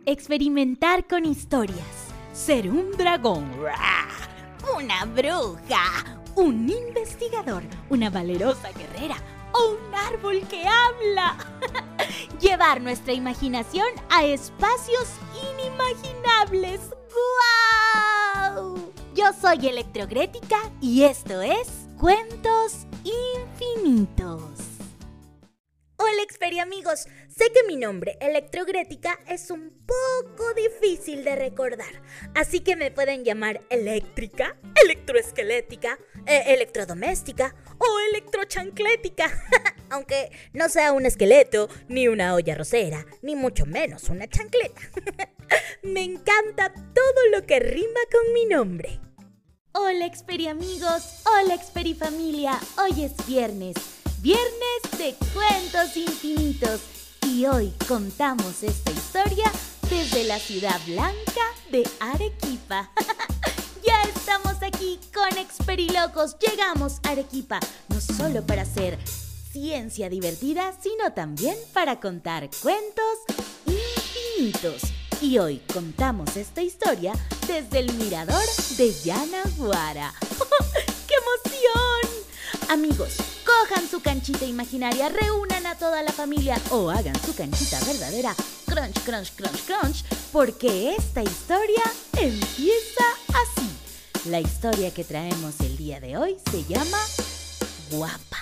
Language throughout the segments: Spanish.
experimentar con historias, ser un dragón, una bruja, un investigador, una valerosa guerrera o un árbol que habla. Llevar nuestra imaginación a espacios inimaginables. ¡Guau! Yo soy Electrogrética y esto es Cuentos Infinitos. Hola Experimigos, sé que mi nombre, Electrogrética, es un poco difícil de recordar, así que me pueden llamar Eléctrica, Electroesquelética, Electrodoméstica o Electrochanclética, aunque no sea un esqueleto, ni una olla arrocera, ni mucho menos una chancleta. Me encanta todo lo que rima con mi nombre. Hola Experimigos, hola Experifamilia, hoy es viernes de Cuentos Infinitos y hoy contamos esta historia desde la ciudad blanca de Arequipa. Ya estamos aquí con Experilocos, llegamos a Arequipa no solo para hacer ciencia divertida, sino también para contar cuentos infinitos. Y hoy contamos esta historia desde el mirador de Yanaguara. ¡Qué emoción! Amigos, cojan su canchita imaginaria, reúnan a toda la familia o hagan su canchita verdadera, crunch, crunch, crunch, crunch, porque esta historia empieza así. La historia que traemos el día de hoy se llama Guapa.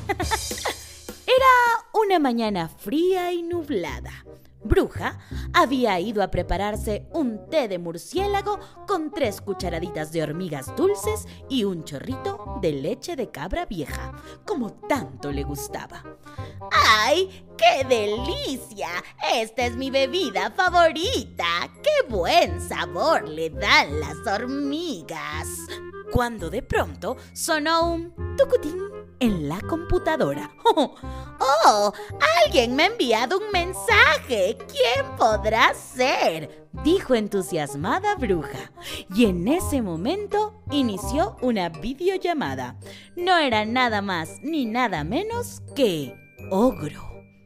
Era una mañana fría y nublada. Bruja había ido a prepararse un té de murciélago con 3 cucharaditas de hormigas dulces y un chorrito de leche de cabra vieja, como tanto le gustaba. ¡Ay, qué delicia! Esta es mi bebida favorita. ¡Qué buen sabor le dan las hormigas! Cuando de pronto sonó un tucutín en la computadora. ¡Oh! ¡Alguien me ha enviado un mensaje! ¿Quién podrá ser?, dijo entusiasmada Bruja. Y en ese momento inició una videollamada. No era nada más ni nada menos que Ogro.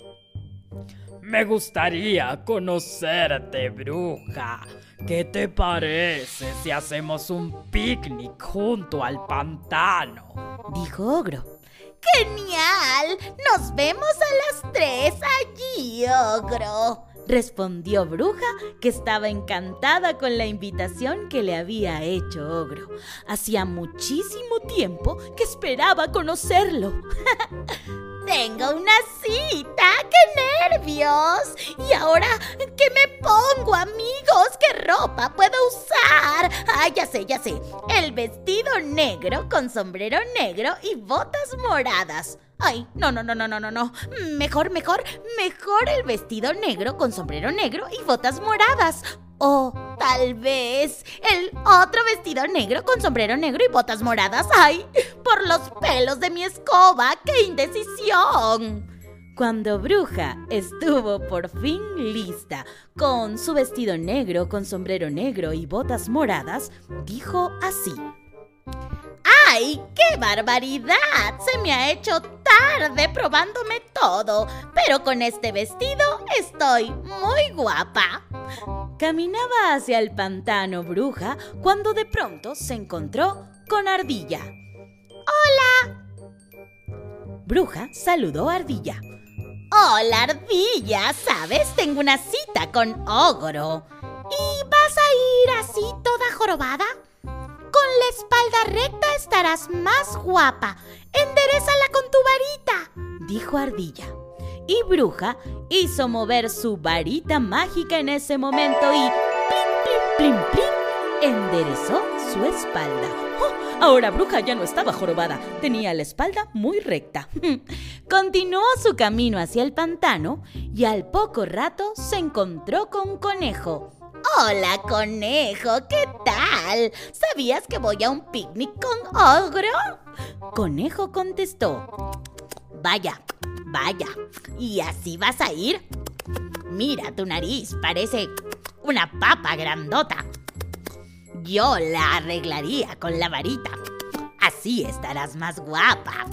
Me gustaría conocerte, Bruja. ¿Qué te parece si hacemos un picnic junto al pantano?, dijo Ogro. ¡Genial! ¡Nos vemos a las 3 allí, Ogro!, respondió Bruja, que estaba encantada con la invitación que le había hecho Ogro. Hacía muchísimo tiempo que esperaba conocerlo. ¡Tengo una cita! ¡Qué nervios! ¿Y ahora qué me pongo, amigos? ¿Qué ropa puedo usar? ¡Ah, ya sé! El vestido negro con sombrero negro y botas moradas. ¡Ay, no! Mejor el vestido negro con sombrero negro y botas moradas. O tal vez el otro vestido negro con sombrero negro y botas moradas. ¡Ay! ¡Por los pelos de mi escoba! ¡Qué indecisión! Cuando Bruja estuvo por fin lista con su vestido negro con sombrero negro y botas moradas, dijo así: ¡Ay, qué barbaridad! Se me ha hecho tarde probándome todo, pero con este vestido estoy muy guapa. Caminaba hacia el pantano Bruja cuando de pronto se encontró con Ardilla. ¡Hola! Bruja saludó a Ardilla. ¡Hola, Ardilla! ¿Sabes? Tengo una cita con Ogro. ¿Y vas a ir así toda jorobada? Con la espalda recta estarás más guapa. ¡Enderézala con tu varita!, dijo Ardilla. Y Bruja hizo mover su varita mágica en ese momento y ¡plin, plin, plin, plin! Enderezó su espalda. Ahora Bruja ya no estaba jorobada, tenía la espalda muy recta. Continuó su camino hacia el pantano y al poco rato se encontró con Conejo. ¡Hola, Conejo! ¿Qué tal? ¿Sabías que voy a un picnic con Ogro? Conejo contestó: Vaya. ¿Y así vas a ir? Mira, tu nariz parece una papa grandota. Yo la arreglaría con la varita. Así estarás más guapa.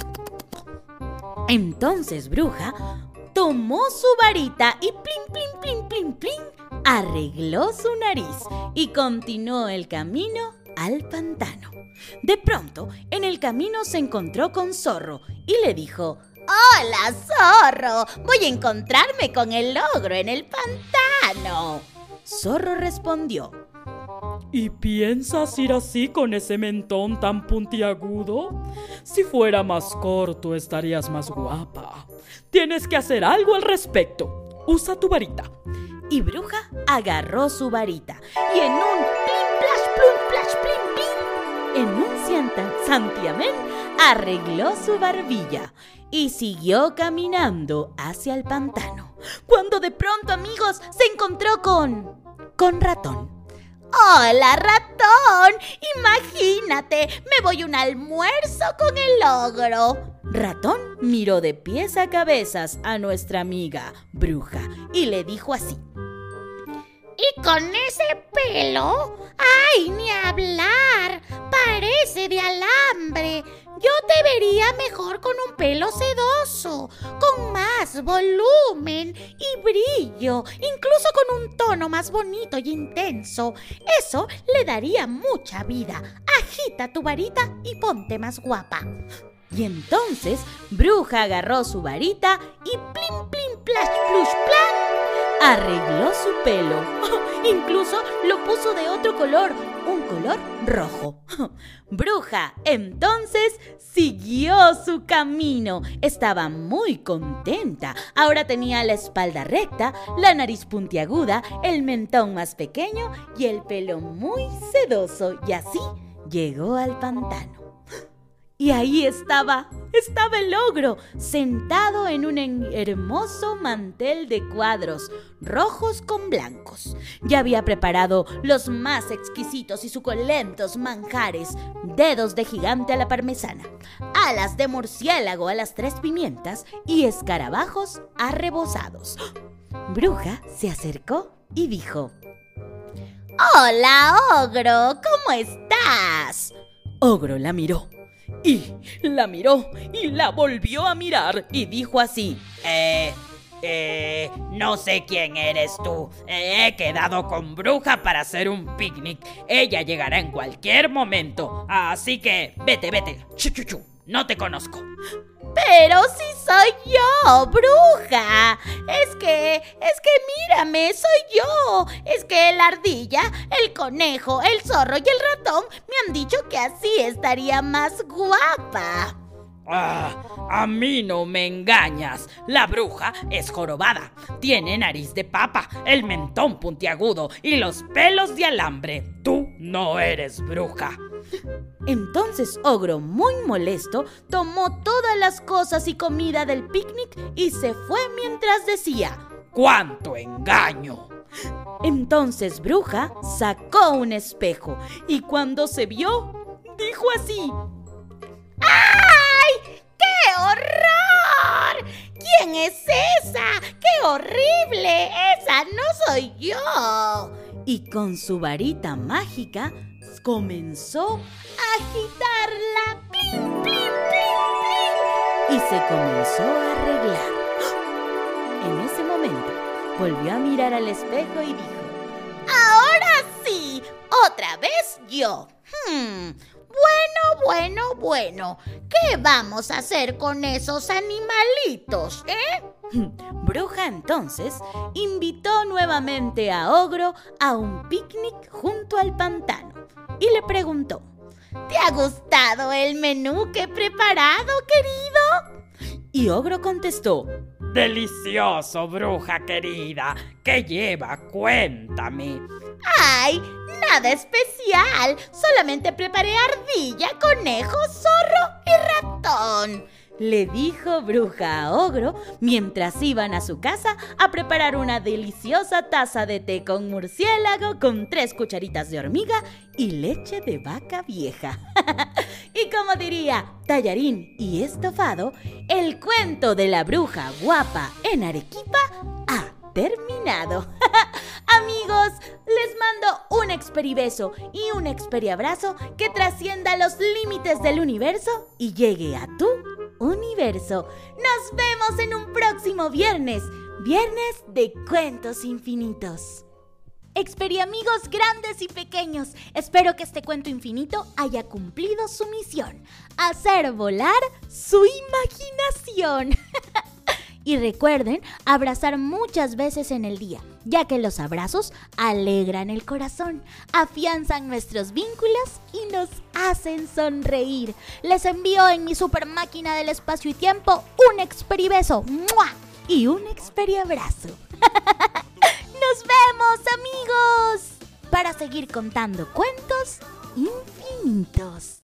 Entonces Bruja tomó su varita y plin, plin, plin, plin, plin, arregló su nariz y continuó el camino al pantano. De pronto, en el camino se encontró con Zorro y le dijo: ¡Hola, Zorro! Voy a encontrarme con el ogro en el pantano. Zorro respondió: ¿Y piensas ir así con ese mentón tan puntiagudo? Si fuera más corto estarías más guapa. Tienes que hacer algo al respecto. Usa tu varita. Y Bruja agarró su varita y en un plim, plash, plum, plash, plim, plim, en un santiamén arregló su barbilla y siguió caminando hacia el pantano. Cuando de pronto, amigos, se encontró con Ratón. ¡Hola, Ratón! Imagínate, me voy a un almuerzo con el ogro. Ratón miró de pies a cabezas a nuestra amiga Bruja y le dijo así: ¿Y con ese pelo? ¡Ay, ni hablar! Parece de alambre. Yo te vería mejor con un pelo sedoso, con más volumen y brillo, incluso con un tono más bonito y intenso. Eso le daría mucha vida. Agita tu varita y ponte más guapa. Y entonces Bruja agarró su varita y plim, plim, plash, plush, plan, arregló su pelo. Incluso lo puso de otro color, un color rojo. Bruja entonces siguió su camino. Estaba muy contenta. Ahora tenía la espalda recta, la nariz puntiaguda, el mentón más pequeño y el pelo muy sedoso. Y así llegó al pantano. Y ahí estaba el ogro, sentado en un hermoso mantel de cuadros rojos con blancos. Ya había preparado los más exquisitos y suculentos manjares: dedos de gigante a la parmesana, alas de murciélago a las 3 pimientas y escarabajos arrebozados. Bruja se acercó y dijo: ¡Hola, ogro! ¿Cómo estás? Ogro la miró. Y la miró y la volvió a mirar y dijo así: No sé quién eres tú. He quedado con Bruja para hacer un picnic. Ella llegará en cualquier momento. Así que vete. Chu. No te conozco. Pero si soy yo, Bruja. Es que mírame, soy yo. Es que la ardilla, el conejo, el zorro y el ratón me han dicho que así estaría más guapa. A mí no me engañas. La Bruja es jorobada. Tiene nariz de papa, el mentón puntiagudo y los pelos de alambre. Tú no eres Bruja. Entonces Ogro, muy molesto, tomó todas las cosas y comida del picnic y se fue mientras decía: ¡Cuánto engaño! Entonces Bruja sacó un espejo y cuando se vio, dijo así: ¡Ay! ¡Qué horror! ¿Quién es esa? ¡Qué horrible! ¡Esa no soy yo! Y con su varita mágica comenzó a agitarla, ¡plim, plim, plim, plim! Y se comenzó a arreglar. En ese momento volvió a mirar al espejo y dijo: ¡Ahora sí! ¡Otra vez yo! Bueno. ¿Qué vamos a hacer con esos animalitos, Bruja entonces invitó nuevamente a Ogro a un picnic junto al pantano y le preguntó: ¿Te ha gustado el menú que he preparado, querido? Y Ogro contestó: ¡Delicioso, Bruja querida! ¿Qué lleva? Cuéntame. ¡Ay! Nada especial. Solamente preparé ardilla, conejo, zorro y ratón. Le dijo Bruja a Ogro mientras iban a su casa a preparar una deliciosa taza de té con murciélago, con 3 cucharitas de hormiga y leche de vaca vieja. Y como diría Tallarín y Estofado, el cuento de la bruja guapa en Arequipa ha terminado. Amigos, les mando un experibeso y un experiabrazo que trascienda los límites del universo y llegue a tu universo. Nos vemos en un próximo viernes de Cuentos Infinitos. Experiamigos grandes y pequeños, espero que este cuento infinito haya cumplido su misión, hacer volar su imaginación. Y recuerden abrazar muchas veces en el día, ya que los abrazos alegran el corazón, afianzan nuestros vínculos y nos hacen sonreír. Les envío en mi super máquina del espacio y tiempo un experibeso y un experiabrazo. ¡Nos vemos, amigos! Para seguir contando cuentos infinitos.